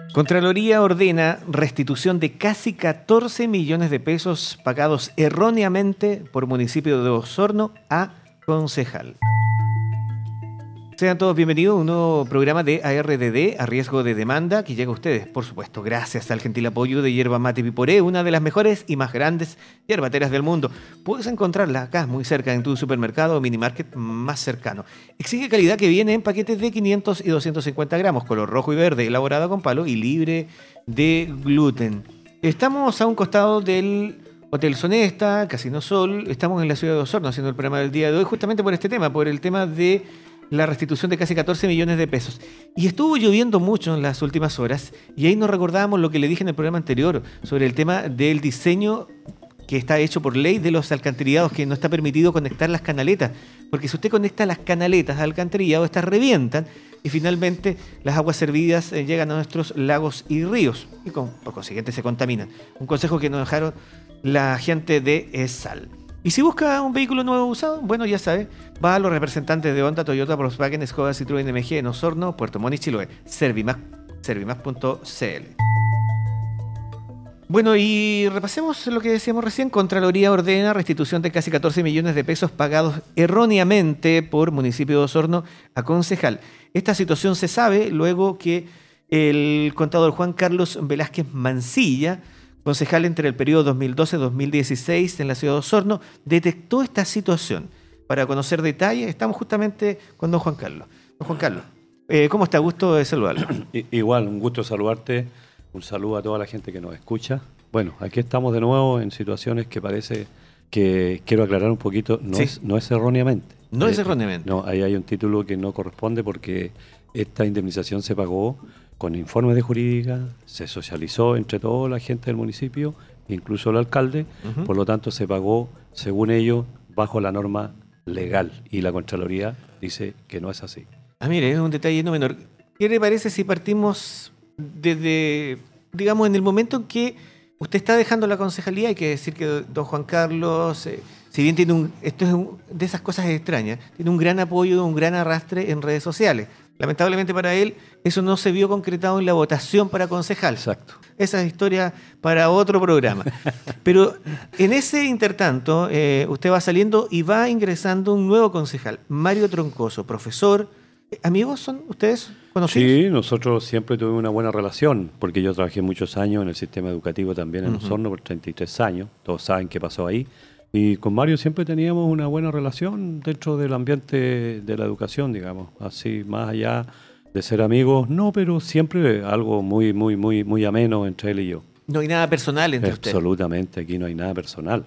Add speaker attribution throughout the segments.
Speaker 1: Contraloría ordena restitución de casi 14 millones de pesos pagados erróneamente por municipio de Osorno a concejal. Sean todos bienvenidos a un nuevo programa de ARDD, a riesgo de demanda, que llega a ustedes, por supuesto, gracias al gentil apoyo de Yerba Mate Piporé, una de las mejores y más grandes yerbateras del mundo. Puedes encontrarla acá, muy cerca, en tu supermercado o minimarket más cercano. Exige calidad que viene en paquetes de 500 y 250 gramos, color rojo y verde, elaborada con palo y libre de gluten. Estamos a un costado del Hotel Sonesta, Casino Sol. Estamos en la ciudad de Osorno haciendo el programa del día de hoy, justamente por este tema, por el tema de la restitución de casi 14 millones de pesos. Y estuvo lloviendo mucho en las últimas horas y ahí nos recordábamos lo que le dije en el programa anterior sobre el tema del diseño que está hecho por ley de los alcantarillados, que no está permitido conectar las canaletas, porque si usted conecta las canaletas al alcantarillado, estas revientan y finalmente las aguas servidas llegan a nuestros lagos y ríos y por consiguiente se contaminan. Un consejo que nos dejaron la gente de ESAL. Y si busca un vehículo nuevo usado, bueno, ya sabe, va a los representantes de Honda, Toyota, Volkswagen, Skoda, Citroën, MG en Osorno, Puerto Montt y Chiloé. Servimax.cl. Bueno, y repasemos lo que decíamos recién. Contraloría ordena restitución de casi 14 millones de pesos pagados erróneamente por municipio de Osorno a concejal. Esta situación se sabe luego que el contador Juan Carlos Velázquez Mancilla, concejal entre el periodo 2012-2016 en la ciudad de Osorno, detectó esta situación. Para conocer detalles, estamos justamente con don Juan Carlos. Don Juan Carlos, ¿cómo está? Gusto de saludarlo.
Speaker 2: Igual, un gusto saludarte. Un saludo a toda la gente que nos escucha. Bueno, aquí estamos de nuevo en situaciones que parece que, quiero aclarar un poquito, no es erróneamente.
Speaker 1: No es erróneamente.
Speaker 2: No, ahí hay un título que no corresponde porque esta indemnización se pagó con informes de jurídica, se socializó entre toda la gente del municipio, incluso el alcalde, por lo tanto se pagó, según ellos, bajo la norma legal, y la Contraloría dice que no es así.
Speaker 1: Ah, mire, es un detalle no menor. ¿Qué le parece si partimos desde, digamos, en el momento en que usted está dejando la concejalía? Hay que decir que don Juan Carlos, si bien tiene esto es de esas cosas extrañas, tiene un gran apoyo, un gran arrastre en redes sociales. Lamentablemente para él, eso no se vio concretado en la votación para concejal.
Speaker 2: Exacto.
Speaker 1: Esa es historia para otro programa. Pero en ese intertanto, usted va saliendo y va ingresando un nuevo concejal, Mario Troncoso, profesor. ¿Amigos son ustedes conocidos?
Speaker 2: Sí, nosotros siempre tuvimos una buena relación, porque yo trabajé muchos años en el sistema educativo también en Osorno, por 33 años. Todos saben qué pasó ahí. Y con Mario siempre teníamos una buena relación dentro del ambiente de la educación, digamos. Así, más allá de ser amigos, no, pero siempre algo muy, muy, muy, muy ameno entre él y yo.
Speaker 1: No hay nada personal entre ustedes.
Speaker 2: Absolutamente, aquí no hay nada personal.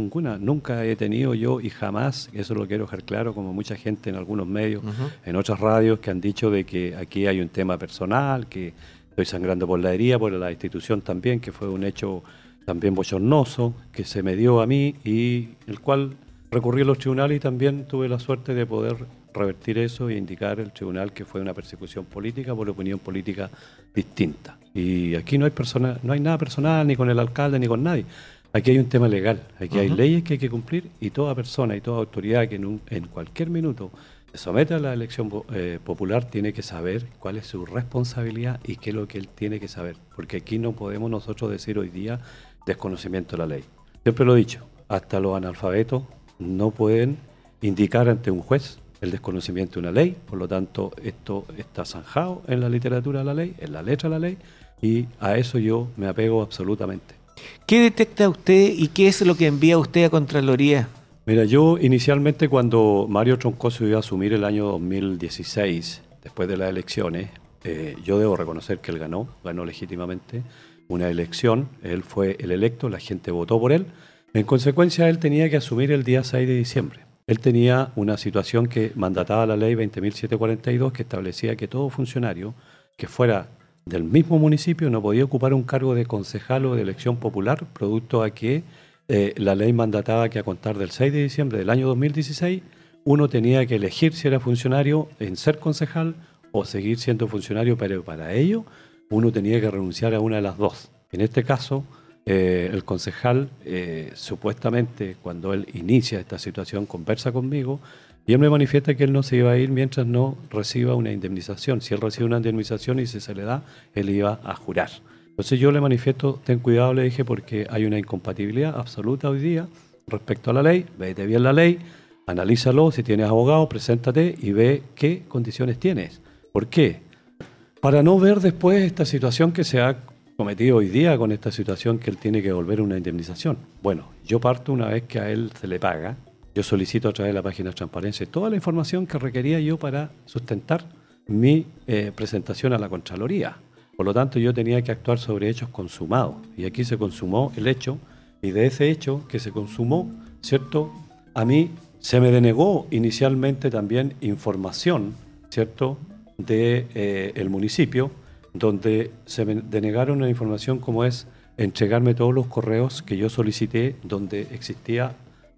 Speaker 2: Nunca he tenido yo y jamás, eso lo quiero dejar claro, como mucha gente en algunos medios, en otras radios que han dicho de que aquí hay un tema personal, que estoy sangrando por la herida, por la institución también, que fue un hecho también bochornoso, que se me dio a mí y el cual recurrí a los tribunales y también tuve la suerte de poder revertir eso e indicar al tribunal que fue una persecución política por opinión política distinta. Y aquí no hay nada personal ni con el alcalde ni con nadie. Aquí hay un tema legal, aquí hay leyes que hay que cumplir y toda persona y toda autoridad que en cualquier minuto se somete a la elección popular tiene que saber cuál es su responsabilidad y qué es lo que él tiene que saber. Porque aquí no podemos nosotros decir hoy día desconocimiento de la ley. Siempre lo he dicho, hasta los analfabetos no pueden indicar ante un juez el desconocimiento de una ley, por lo tanto esto está zanjado en la literatura de la ley, en la letra de la ley, y a eso yo me apego absolutamente.
Speaker 1: ¿Qué detecta usted y qué es lo que envía usted a Contraloría?
Speaker 2: Mira, yo inicialmente cuando Mario Troncoso iba a asumir el año 2016, después de las elecciones, yo debo reconocer que él ganó legítimamente una elección, él fue el electo, la gente votó por él, en consecuencia él tenía que asumir el día 6 de diciembre. Él tenía una situación que mandataba la ley 20.742 que establecía que todo funcionario que fuera del mismo municipio no podía ocupar un cargo de concejal o de elección popular, producto a que la ley mandataba que a contar del 6 de diciembre del año 2016 uno tenía que elegir si era funcionario en ser concejal o seguir siendo funcionario, pero para ello uno tenía que renunciar a una de las dos. En este caso, el concejal, supuestamente, cuando él inicia esta situación, conversa conmigo Y él me manifiesta que él no se iba a ir mientras no reciba una indemnización. Si él recibe una indemnización y si se le da, él iba a jurar. Entonces yo le manifiesto, ten cuidado, le dije, porque hay una incompatibilidad absoluta hoy día respecto a la ley. Véete bien la ley, analízalo, si tienes abogado, preséntate y ve qué condiciones tienes. ¿Por qué? Para no ver después esta situación que se ha cometido hoy día con esta situación que él tiene que devolver una indemnización. Bueno, yo parto una vez que a él se le paga, yo solicito a través de la página de transparencia toda la información que requería yo para sustentar mi presentación a la Contraloría. Por lo tanto, yo tenía que actuar sobre hechos consumados. Y aquí se consumó el hecho, y de ese hecho que se consumó, ¿cierto? A mí se me denegó inicialmente también información, ¿cierto?, de el municipio, donde se me denegaron una información como es entregarme todos los correos que yo solicité, donde existía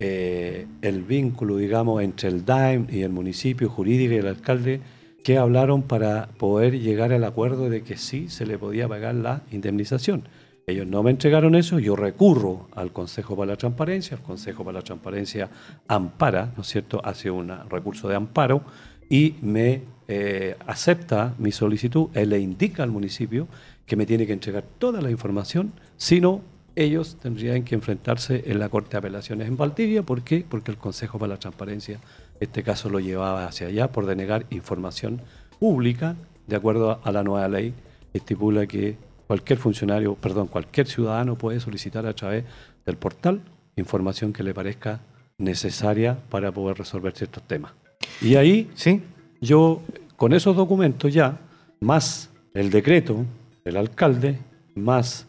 Speaker 2: el vínculo, digamos, entre el DAEM y el municipio jurídico y el alcalde, que hablaron para poder llegar al acuerdo de que sí se le podía pagar la indemnización. Ellos no me entregaron eso, yo recurro al Consejo para la Transparencia, el Consejo para la Transparencia ampara, ¿no es cierto?, hace un recurso de amparo y me acepta mi solicitud. Él le indica al municipio que me tiene que entregar toda la información, si no, ellos tendrían que enfrentarse en la Corte de Apelaciones en Valdivia. ¿Por qué? Porque el Consejo para la Transparencia este caso lo llevaba hacia allá por denegar información pública, de acuerdo a la nueva ley que estipula que cualquier ciudadano puede solicitar a través del portal información que le parezca necesaria para poder resolver ciertos temas. Y ahí,
Speaker 1: ¿sí?,
Speaker 2: yo, con esos documentos ya, más el decreto del alcalde, más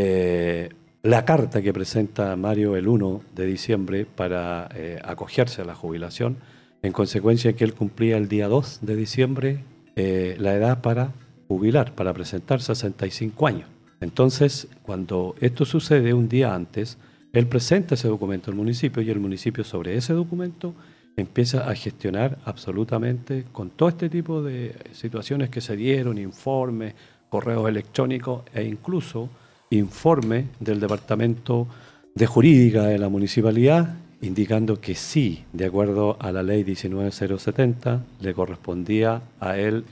Speaker 2: la carta que presenta Mario el 1 de diciembre para acogerse a la jubilación, en consecuencia que él cumplía el día 2 de diciembre la edad para jubilar, para presentar 65 años. Entonces, cuando esto sucede un día antes, él presenta ese documento al municipio y el municipio sobre ese documento empieza a gestionar absolutamente con todo este tipo de situaciones que se dieron, informes, correos electrónicos e incluso informe del Departamento de Jurídica de la Municipalidad, indicando que sí, de acuerdo a la ley 19070, le correspondía a él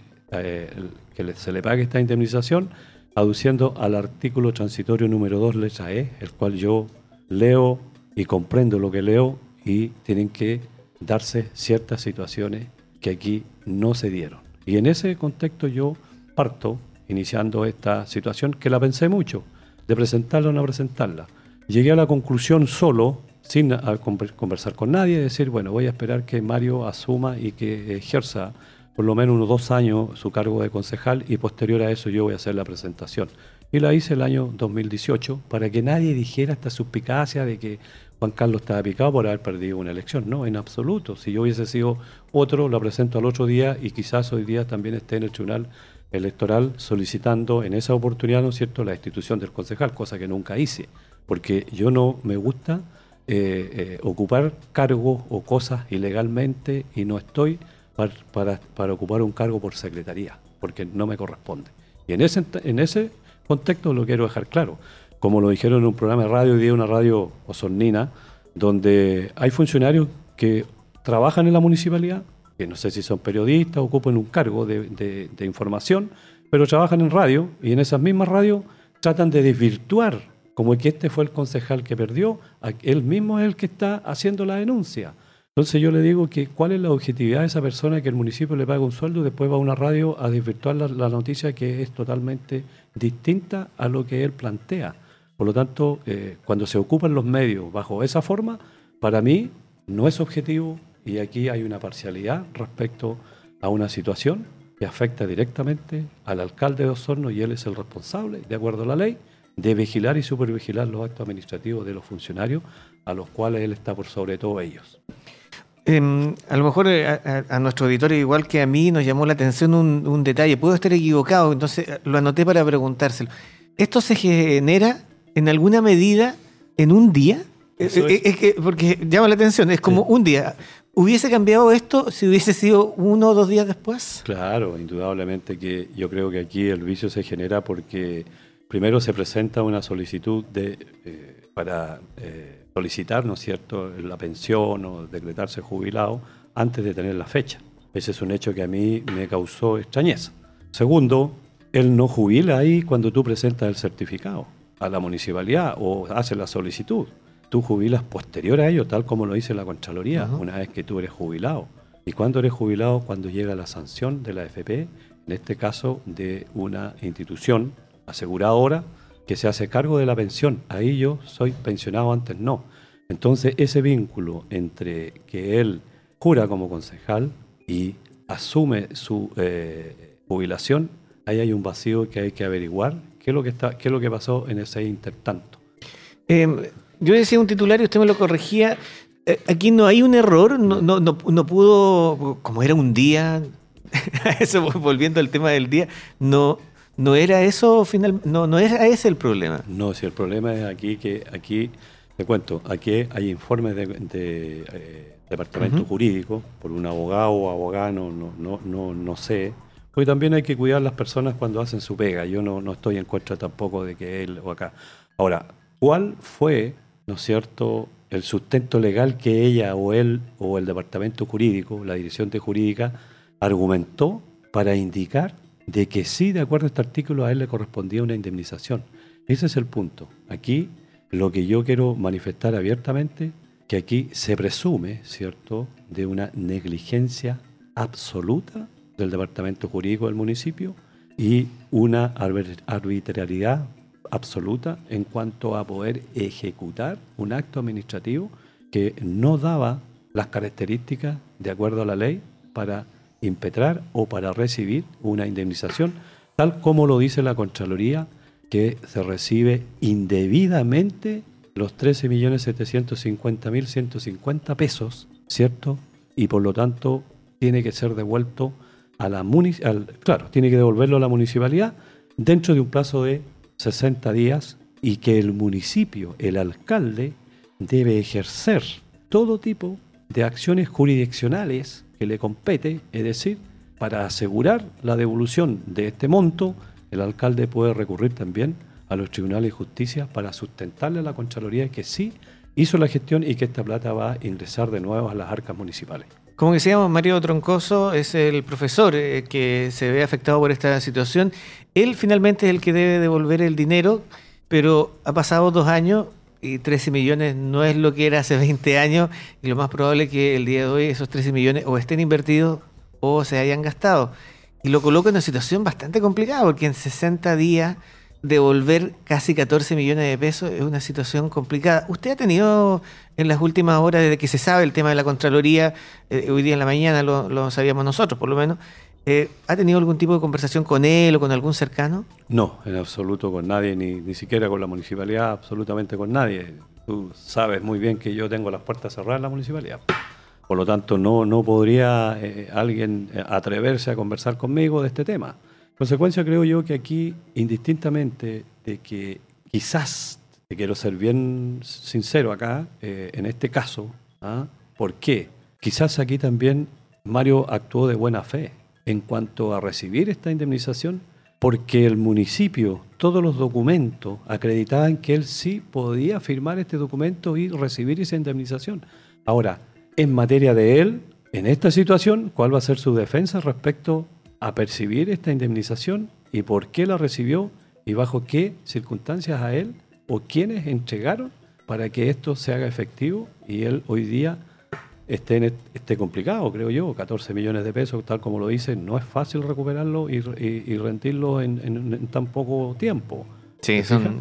Speaker 2: que se le pague esta indemnización, aduciendo al artículo transitorio número 2, letra E, el cual yo leo y comprendo lo que leo, y tienen que darse ciertas situaciones que aquí no se dieron. Y en ese contexto yo parto iniciando esta situación que la pensé mucho, de presentarla o no presentarla. Llegué a la conclusión solo, sin conversar con nadie, de decir, bueno, voy a esperar que Mario asuma y que ejerza por lo menos unos 2 años su cargo de concejal, y posterior a eso yo voy a hacer la presentación. Y la hice el año 2018 para que nadie dijera esta suspicacia de que Juan Carlos estaba picado por haber perdido una elección. No, en absoluto. Si yo hubiese sido otro, lo presento al otro día y quizás hoy día también esté en el Tribunal Electoral solicitando en esa oportunidad, ¿no es cierto?, la destitución del concejal, cosa que nunca hice, porque yo no me gusta ocupar cargos o cosas ilegalmente, y no estoy para ocupar un cargo por secretaría, porque no me corresponde. Y en ese contexto lo quiero dejar claro, como lo dijeron en un programa de radio, hoy día una radio osornina, donde hay funcionarios que trabajan en la municipalidad, que no sé si son periodistas, ocupan un cargo de información, pero trabajan en radio, y en esas mismas radios tratan de desvirtuar, como que este fue el concejal que perdió, él mismo es el que está haciendo la denuncia. Entonces yo le digo que cuál es la objetividad de esa persona que el municipio le paga un sueldo y después va a una radio a desvirtuar la noticia, que es totalmente distinta a lo que él plantea. Por lo tanto, cuando se ocupan los medios bajo esa forma, para mí no es objetivo, y aquí hay una parcialidad respecto a una situación que afecta directamente al alcalde de Osorno, y él es el responsable, de acuerdo a la ley, de vigilar y supervigilar los actos administrativos de los funcionarios, a los cuales él está por sobre todo ellos.
Speaker 1: A lo mejor a nuestro auditorio, igual que a mí, nos llamó la atención un detalle. Puedo estar equivocado, entonces lo anoté para preguntárselo. ¿Esto se genera en alguna medida en un día? Es que, porque llama la atención, es como un día. ¿Hubiese cambiado esto si hubiese sido 1 o 2 días después?
Speaker 2: Claro, indudablemente que yo creo que aquí el vicio se genera porque primero se presenta una solicitud para solicitar, ¿no es cierto?, la pensión o decretarse jubilado antes de tener la fecha. Ese es un hecho que a mí me causó extrañeza. Segundo, él no jubila ahí cuando tú presentas el certificado a la municipalidad o haces la solicitud. Tú jubilas posterior a ello, tal como lo dice la Contraloría, una vez que tú eres jubilado. ¿Y cuándo eres jubilado? Cuando llega la sanción de la AFP, en este caso de una institución aseguradora que se hace cargo de la pensión. Ahí yo soy pensionado, antes no. Entonces ese vínculo entre que él jura como concejal y asume su jubilación, ahí hay un vacío que hay que averiguar qué es lo que pasó en ese intertanto.
Speaker 1: Yo decía un titular y usted me lo corregía. Aquí no hay un error, no pudo, como era un día, eso volviendo al tema del día, no era eso no era ese el problema.
Speaker 2: No, si el problema es aquí te cuento, aquí hay informes de departamento jurídico por un abogado o abogada, no sé. Porque también hay que cuidar a las personas cuando hacen su pega. Yo no estoy en contra tampoco de que él o acá. Ahora, ¿cuál fue, no es cierto, el sustento legal que ella o él o el departamento jurídico, la dirección de jurídica, argumentó para indicar de que sí, de acuerdo a este artículo, a él le correspondía una indemnización? Ese es el punto. Aquí lo que yo quiero manifestar abiertamente, que aquí se presume, ¿cierto?, de una negligencia absoluta del departamento jurídico del municipio y una arbitrariedad absoluta en cuanto a poder ejecutar un acto administrativo que no daba las características de acuerdo a la ley para impetrar o para recibir una indemnización, tal como lo dice la Contraloría, que se recibe indebidamente los 13.750.150 pesos, ¿cierto? Y por lo tanto tiene que ser devuelto a la tiene que devolverlo a la municipalidad dentro de un plazo de 60 días y que el municipio, el alcalde, debe ejercer todo tipo de acciones jurisdiccionales que le compete, es decir, para asegurar la devolución de este monto, el alcalde puede recurrir también a los tribunales de justicia para sustentarle a la Contraloría que sí hizo la gestión y que esta plata va a ingresar de nuevo a las arcas municipales.
Speaker 1: Como decíamos, Mario Troncoso es el profesor que se ve afectado por esta situación. Él finalmente es el que debe devolver el dinero, pero ha pasado 2 años y 13 millones no es lo que era hace 20 años y lo más probable es que el día de hoy esos 13 millones o estén invertidos o se hayan gastado. Y lo coloca en una situación bastante complicada porque en 60 días devolver casi 14 millones de pesos es una situación complicada. ¿Usted ha tenido en las últimas horas, desde que se sabe el tema de la Contraloría, hoy día en la mañana lo sabíamos nosotros por lo menos, ¿ha tenido algún tipo de conversación con él o con algún cercano?
Speaker 2: No, en absoluto con nadie, ni siquiera con la municipalidad, absolutamente con nadie. Tú sabes muy bien que yo tengo las puertas cerradas en la municipalidad. Por lo tanto, no podría alguien atreverse a conversar conmigo de este tema. En consecuencia, creo yo que aquí, indistintamente de que quizás, te quiero ser bien sincero acá, en este caso, ¿por qué? Quizás aquí también Mario actuó de buena fe en cuanto a recibir esta indemnización, porque el municipio, todos los documentos acreditaban que él sí podía firmar este documento y recibir esa indemnización. Ahora, en materia de él, en esta situación, ¿cuál va a ser su defensa respecto a percibir esta indemnización y por qué la recibió y bajo qué circunstancias a él o quiénes entregaron para que esto se haga efectivo y él hoy día esté complicado, creo yo? 14 millones de pesos, tal como lo dice, no es fácil recuperarlo y rendirlo en tan poco tiempo.
Speaker 1: Sí,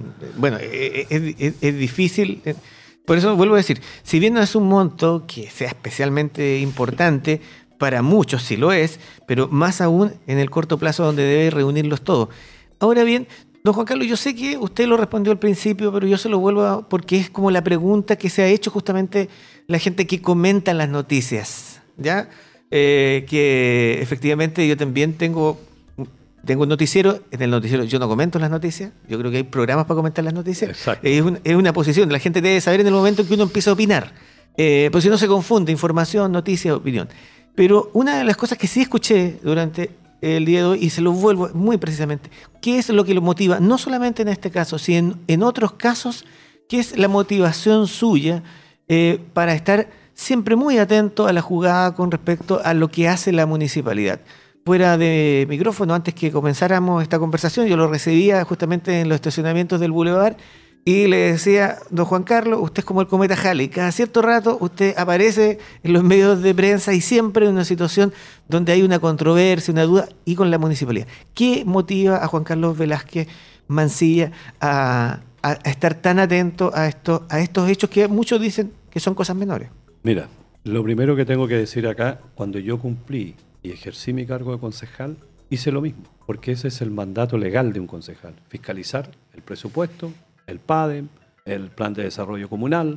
Speaker 1: es difícil. Por eso vuelvo a decir, si bien no es un monto que sea especialmente importante, para muchos sí lo es, pero más aún en el corto plazo donde debe reunirlos todos. Ahora bien, don Juan Carlos, yo sé que usted lo respondió al principio, pero yo se lo vuelvo porque es como la pregunta que se ha hecho justamente la gente que comenta las noticias, ¿ya? Que efectivamente yo también tengo un noticiero, en el noticiero yo no comento las noticias, yo creo que hay programas para comentar las noticias.
Speaker 2: Exacto.
Speaker 1: Es una posición, la gente debe saber en el momento en que uno empieza a opinar, pues si no se confunde información, noticia, opinión. Pero una de las cosas que sí escuché durante el día de hoy, y se lo vuelvo muy precisamente, ¿qué es lo que lo motiva? No solamente en este caso, sino en otros casos, ¿qué es la motivación suya para estar siempre muy atento a la jugada con respecto a lo que hace la municipalidad. Fuera de micrófono, antes que comenzáramos esta conversación, yo lo recibía justamente en los estacionamientos del Boulevard y le decía, don Juan Carlos, usted es como el cometa Halley. Cada cierto rato usted aparece en los medios de prensa y siempre en una situación donde hay una controversia, una duda, y con la municipalidad. ¿Qué motiva a Juan Carlos Velázquez Mancilla a estar tan atento a estos hechos que muchos dicen que son cosas menores?
Speaker 2: Mira, lo primero que tengo que decir acá, cuando yo cumplí y ejercí mi cargo de concejal, hice lo mismo, porque ese es el mandato legal de un concejal: fiscalizar el presupuesto, el PADEM, el Plan de Desarrollo Comunal,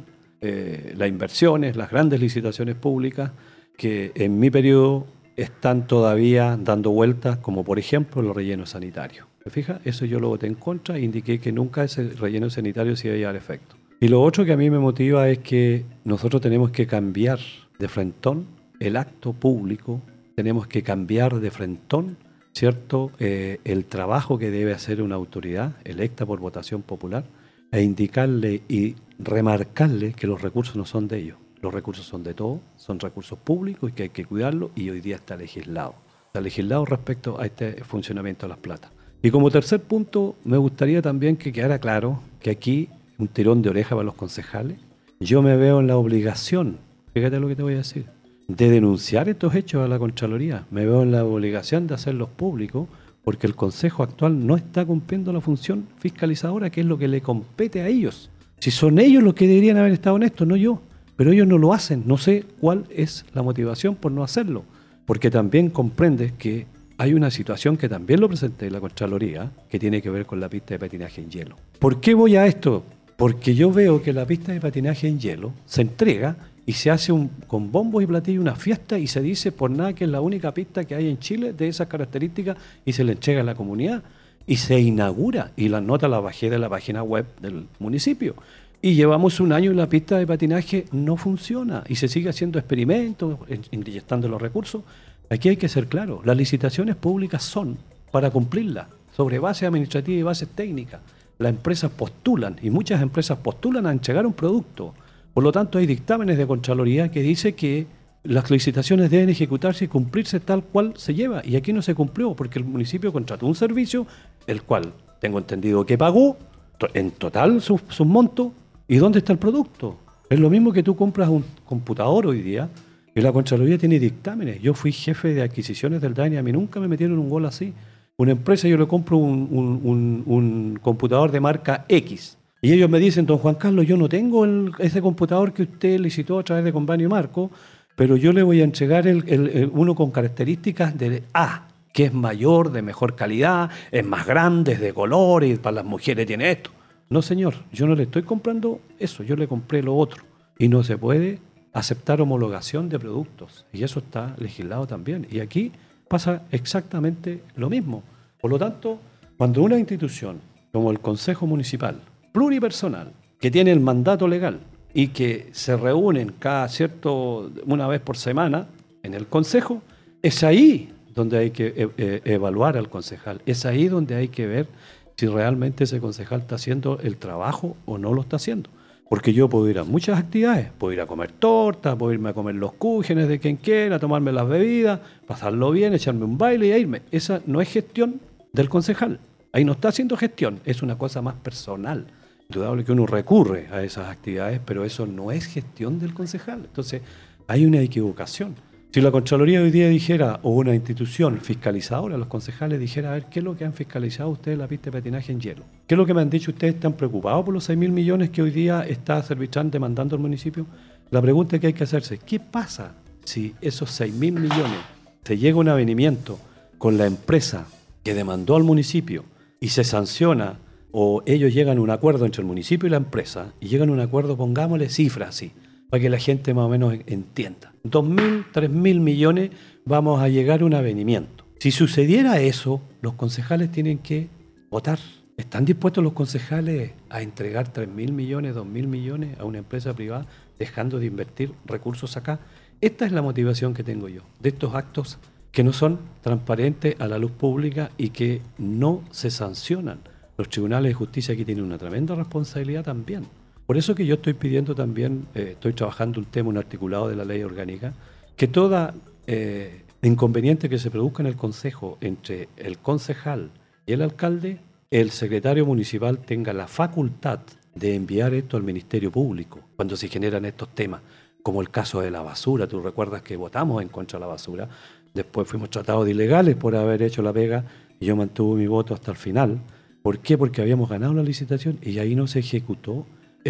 Speaker 2: las inversiones, las grandes licitaciones públicas que en mi periodo están todavía dando vueltas, como por ejemplo los rellenos sanitarios. ¿Se fija? Eso yo lo voté en contra e indiqué que nunca ese relleno sanitario se iba a llevar a efecto. Y lo otro que a mí me motiva es que nosotros tenemos que cambiar de frentón el acto público, tenemos que cambiar de frentón, ¿cierto?, el trabajo que debe hacer una autoridad electa por votación popular, e indicarle y remarcarle que los recursos no son de ellos. Los recursos son de todos, son recursos públicos y que hay que cuidarlos, y hoy día está legislado. Está legislado respecto a este funcionamiento de las platas. Y como tercer punto, me gustaría también que quedara claro que aquí, un tirón de oreja para los concejales, yo me veo en la obligación, fíjate lo que te voy a decir, de denunciar estos hechos a la Contraloría. Me veo en la obligación de hacerlos públicos, porque el Consejo actual no está cumpliendo la función fiscalizadora, que es lo que le compete a ellos. Si son ellos los que deberían haber estado en esto, no yo. Pero ellos no lo hacen. No sé cuál es la motivación por no hacerlo. Porque también comprendes que hay una situación que también lo presenté en la Contraloría, que tiene que ver con la pista de patinaje en hielo. ¿Por qué voy a esto? Porque yo veo que la pista de patinaje en hielo se entrega y se hace con bombos y platillos una fiesta, y se dice por nada que es la única pista que hay en Chile de esas características, y se le entrega a la comunidad y se inaugura, y la nota la bajé de la página web del municipio, y llevamos un año y la pista de patinaje no funciona y se sigue haciendo experimentos, inyectando los recursos. Aquí hay que ser claro, las licitaciones públicas son para cumplirlas sobre base administrativa y bases técnicas. Las empresas postulan, y muchas empresas postulan a entregar un producto. Por lo tanto, hay dictámenes de Contraloría que dice que las licitaciones deben ejecutarse y cumplirse tal cual se lleva. Y aquí no se cumplió, porque el municipio contrató un servicio, el cual tengo entendido que pagó en total sus montos. ¿Y dónde está el producto? Es lo mismo que tú compras un computador hoy día, y la Contraloría tiene dictámenes. Yo fui jefe de adquisiciones del DANI, a mí nunca me metieron un gol así. Una empresa, yo le compro un computador de marca X. Y ellos me dicen, don Juan Carlos, yo no tengo ese computador que usted licitó a través de Convenio Marco, pero yo le voy a entregar uno con características de A, que es mayor, de mejor calidad, es más grande, es de color, y para las mujeres tiene esto. No, señor, yo no le estoy comprando eso, yo le compré lo otro. Y no se puede aceptar homologación de productos, y eso está legislado también. Y aquí pasa exactamente lo mismo. Por lo tanto, cuando una institución como el Consejo Municipal, pluripersonal, que tiene el mandato legal y que se reúnen una vez por semana en el Consejo, es ahí donde hay que evaluar al concejal, es ahí donde hay que ver si realmente ese concejal está haciendo el trabajo o no lo está haciendo. Porque yo puedo ir a muchas actividades, puedo ir a comer torta, puedo irme a comer los cúgenes de quien quiera, tomarme las bebidas, pasarlo bien, echarme un baile y irme. Esa no es gestión del concejal. Ahí no está haciendo gestión, es una cosa más personal. Indudable que uno recurre a esas actividades, pero eso no es gestión del concejal. Entonces, hay una equivocación. Si la Contraloría hoy día dijera, o una institución fiscalizadora, los concejales dijera, a ver, ¿qué es lo que han fiscalizado ustedes la pista de patinaje en hielo? ¿Qué es lo que me han dicho ustedes? ¿Están preocupados por los 6.000 millones que hoy día está Servitran demandando al municipio? La pregunta que hay que hacerse, ¿qué pasa si esos 6.000 millones se llega a un avenimiento con la empresa que demandó al municipio y se sanciona, o ellos llegan a un acuerdo entre el municipio y la empresa, y llegan a un acuerdo, pongámosle cifras así, para que la gente más o menos entienda? 2.000, 3.000 millones vamos a llegar a un avenimiento. Si sucediera eso, los concejales tienen que votar. ¿Están dispuestos los concejales a entregar 3.000 millones, 2.000 millones a una empresa privada, dejando de invertir recursos acá? Esta es la motivación que tengo yo, de estos actos que no son transparentes a la luz pública y que no se sancionan. Los tribunales de justicia aquí tienen una tremenda responsabilidad también. Por eso que yo estoy pidiendo también, estoy trabajando un articulado de la ley orgánica, que toda inconveniente que se produzca en el consejo entre el concejal y el alcalde, el secretario municipal tenga la facultad de enviar esto al Ministerio Público cuando se generan estos temas, como el caso de la basura. Tú recuerdas que votamos en contra de la basura, después fuimos tratados de ilegales por haber hecho la pega y yo mantuve mi voto hasta el final. ¿Por qué? Porque habíamos ganado la licitación y ahí no se ejecutó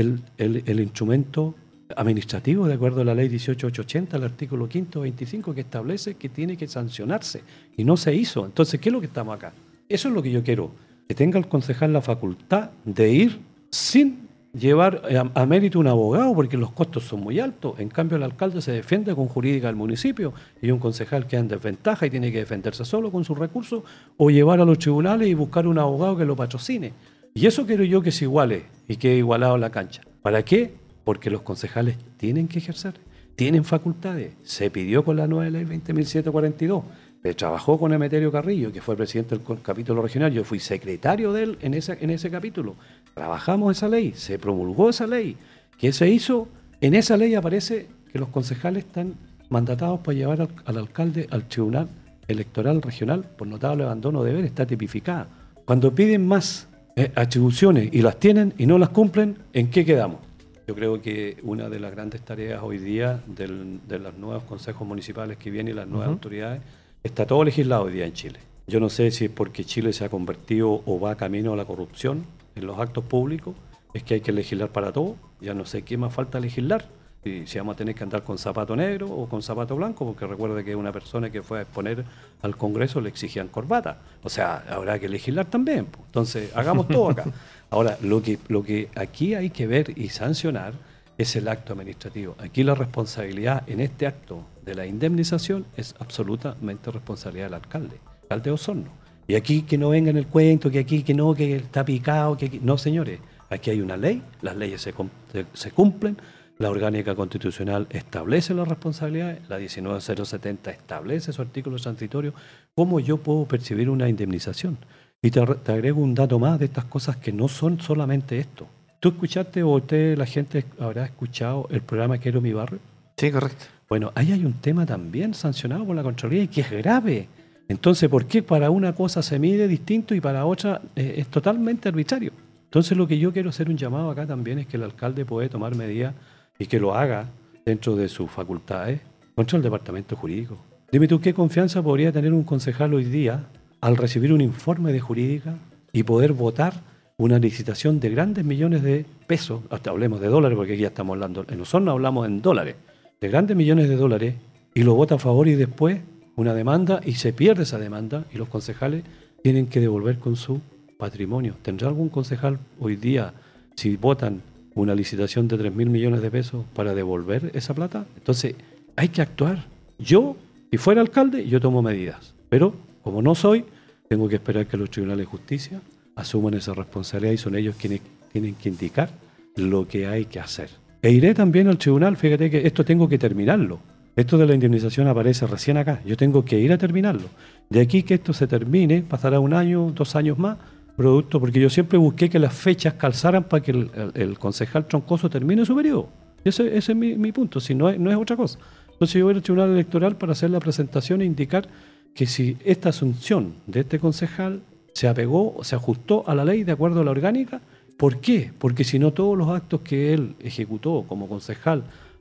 Speaker 2: el instrumento administrativo de acuerdo a la ley 18.880, el artículo 5, 25, que establece que tiene que sancionarse y no se hizo. Entonces, ¿qué es lo que estamos acá? Eso es lo que yo quiero, que tenga el concejal la facultad de ir sin llevar a mérito un abogado, porque los costos son muy altos. En cambio, el alcalde se defiende con jurídica del municipio y un concejal queda en desventaja y tiene que defenderse solo con sus recursos o llevar a los tribunales y buscar un abogado que lo patrocine. Y eso quiero yo que se iguale y quede igualado en la cancha. ¿Para qué? Porque los concejales tienen que ejercer, tienen facultades. Se pidió con la nueva ley 20.742. Trabajó con Emeterio Carrillo, que fue presidente del capítulo regional. Yo fui secretario de él en ese capítulo. Trabajamos esa ley, se promulgó esa ley. ¿Qué se hizo? En esa ley aparece que los concejales están mandatados para llevar al alcalde al Tribunal Electoral Regional por notable abandono de deber. Está tipificada. Cuando piden más atribuciones y las tienen y no las cumplen, ¿en qué quedamos? Yo creo que una de las grandes tareas hoy día de los nuevos consejos municipales que vienen y las nuevas autoridades, está todo legislado hoy día en Chile. Yo no sé si es porque Chile se ha convertido o va camino a la corrupción en los actos públicos, es que hay que legislar para todo. Ya no sé qué más falta legislar. Si vamos a tener que andar con zapato negro o con zapato blanco, porque recuerde que una persona que fue a exponer al Congreso le exigían corbata. O sea, habrá que legislar también. Entonces, hagamos todo acá. Ahora, lo que aquí hay que ver y sancionar es el acto administrativo. Aquí la responsabilidad en este acto de la indemnización es absolutamente responsabilidad del alcalde de Osorno. Y aquí que no venga en el cuento, que aquí que no, que está picado, que aquí. No, señores, aquí hay una ley, las leyes se cumplen, la orgánica constitucional establece las responsabilidades, la 19.070 establece su artículo transitorio. ¿Cómo yo puedo percibir una indemnización? Y te agrego un dato más de estas cosas que no son solamente esto. ¿Tú escuchaste o la gente habrá escuchado el programa Quiero mi barrio?
Speaker 1: Sí, correcto.
Speaker 2: Bueno, ahí hay un tema también sancionado por la Contraloría y que es grave. Entonces, ¿por qué para una cosa se mide distinto y para otra es totalmente arbitrario? Entonces, lo que yo quiero hacer un llamado acá también es que el alcalde puede tomar medidas y que lo haga dentro de sus facultades contra el departamento jurídico. Dime tú, ¿qué confianza podría tener un concejal hoy día al recibir un informe de jurídica y poder votar una licitación de grandes millones de pesos? Hasta hablemos de dólares, porque aquí ya estamos hablando, en Osorno hablamos en dólares, de grandes millones de dólares, y lo vota a favor y después una demanda y se pierde esa demanda y los concejales tienen que devolver con su patrimonio. ¿Tendrá algún concejal hoy día, si votan una licitación de 3.000 millones de pesos, para devolver esa plata? Entonces, hay que actuar. Yo, si fuera alcalde, yo tomo medidas. Pero, como no soy, tengo que esperar que los tribunales de justicia asuman esa responsabilidad y son ellos quienes tienen que indicar lo que hay que hacer. E iré también al tribunal, fíjate que esto tengo que terminarlo. Esto de la indemnización aparece recién acá. Yo tengo que ir a terminarlo. De aquí que esto se termine, pasará 1 año, 2 años más, producto, porque yo siempre busqué que las fechas calzaran para que el concejal troncoso termine su periodo. Ese es mi punto, si no es otra cosa. Entonces yo voy al Tribunal Electoral para hacer la presentación e indicar que si esta asunción de este concejal se apegó o se ajustó a la ley de acuerdo a la orgánica, ¿por qué? Porque si no, todos los actos que él ejecutó como concejal,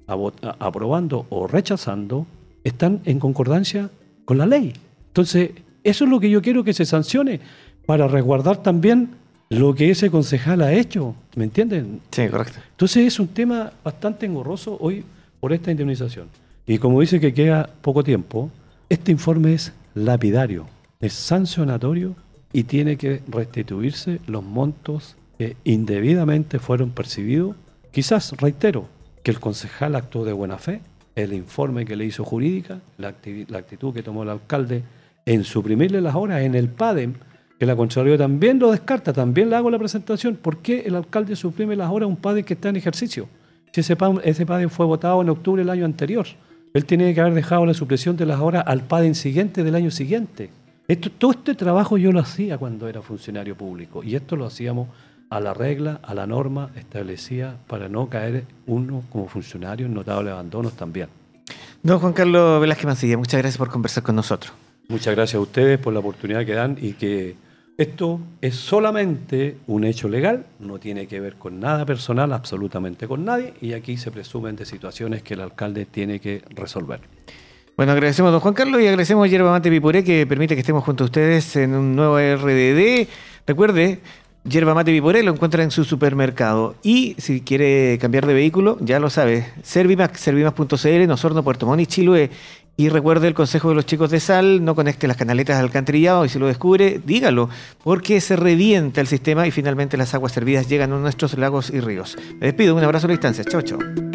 Speaker 2: aprobando o rechazando, están en concordancia con la ley. Entonces, eso es lo que yo quiero que se sancione para resguardar también lo que ese concejal ha hecho, ¿me entienden?
Speaker 1: Sí, correcto.
Speaker 2: Entonces es un tema bastante engorroso hoy por esta indemnización. Y como dice que queda poco tiempo, este informe es lapidario, es sancionatorio y tiene que restituirse los montos que indebidamente fueron percibidos. Quizás, reitero, que el concejal actuó de buena fe, el informe que le hizo jurídica, la actitud que tomó el alcalde en suprimirle las horas en el PADEM, que la Contraloría también lo descarta, también le hago la presentación. ¿Por qué el alcalde suprime las horas a un PADEM que está en ejercicio? Si ese PADEM fue votado en octubre del año anterior, él tenía que haber dejado la supresión de las horas al PADEM siguiente del año siguiente. Todo este trabajo yo lo hacía cuando era funcionario público y esto lo hacíamos a la regla, a la norma establecida para no caer uno como funcionario en notables abandonos también.
Speaker 1: Don Juan Carlos Velázquez Mancilla, muchas gracias por conversar con nosotros.
Speaker 2: Muchas gracias a ustedes por la oportunidad que dan y que esto es solamente un hecho legal, no tiene que ver con nada personal, absolutamente con nadie, y aquí se presumen de situaciones que el alcalde tiene que resolver.
Speaker 1: Bueno, agradecemos a don Juan Carlos y agradecemos a Yerba Mate Pipuré, que permite que estemos junto a ustedes en un nuevo RDD. Recuerde, Yerba Mate Pipuré lo encuentra en su supermercado. Y si quiere cambiar de vehículo, ya lo sabe, Servimax, servimax.cl, en Osorno, Puerto Montt y Chiloé. Y recuerde el consejo de los chicos de Sal, no conecte las canaletas al alcantarillado, y si lo descubre, dígalo, porque se revienta el sistema y finalmente las aguas servidas llegan a nuestros lagos y ríos. Me despido, un abrazo a la distancia. Chao, chao.